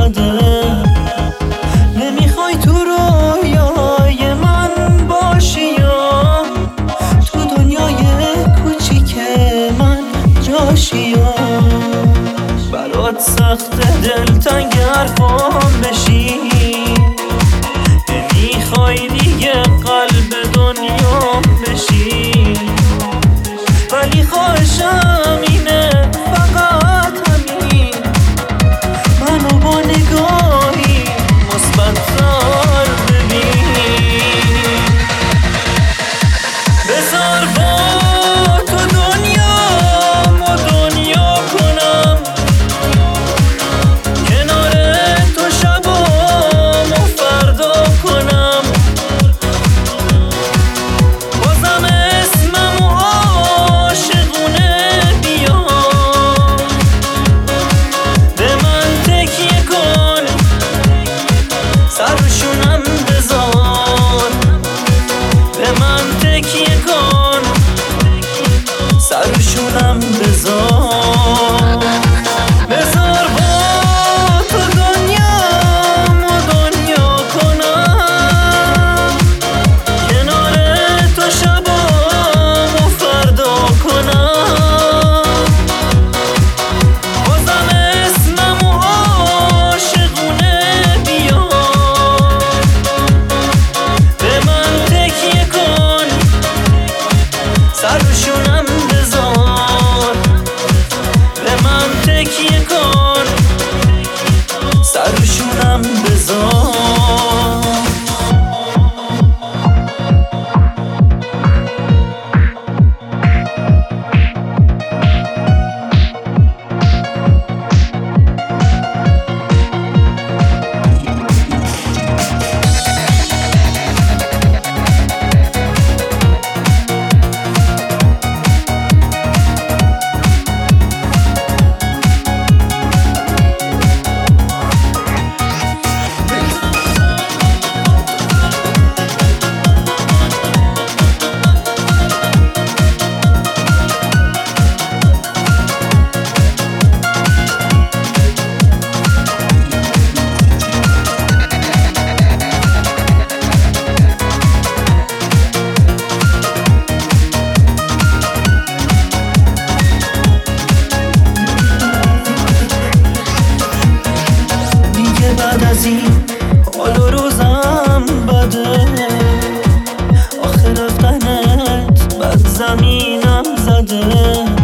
زده. نمیخوای تو رویای من باشی یا تو دنیای کوچیک من جاشی یا برات سخت دلتنگ حرفام بشی. نمیخوای دیگه قلب دنیام بشی، ولی خواهشم اینه فقط همین منو با نگاهی مثبت‌تر ببین. بذار با تو دنیامو دنیا کنم، کنار تو شبامو فردا کنم. بازم اسممو عاشقونه بیام. به من تکیه کن، سر شونم بذار. به من تکیه کن، سر شونم بذار. بذار با تو دنیامو دنیا کنم، کنار تو شبامو فردا کنم. بازم اسممو عاشقونه بیار. به من تکیه کن، سر شونم بذار. به من تکیه کن، سر شونم بذار. بعد از این حال و روزم بده، آخر رفتنت بد زمینم زده.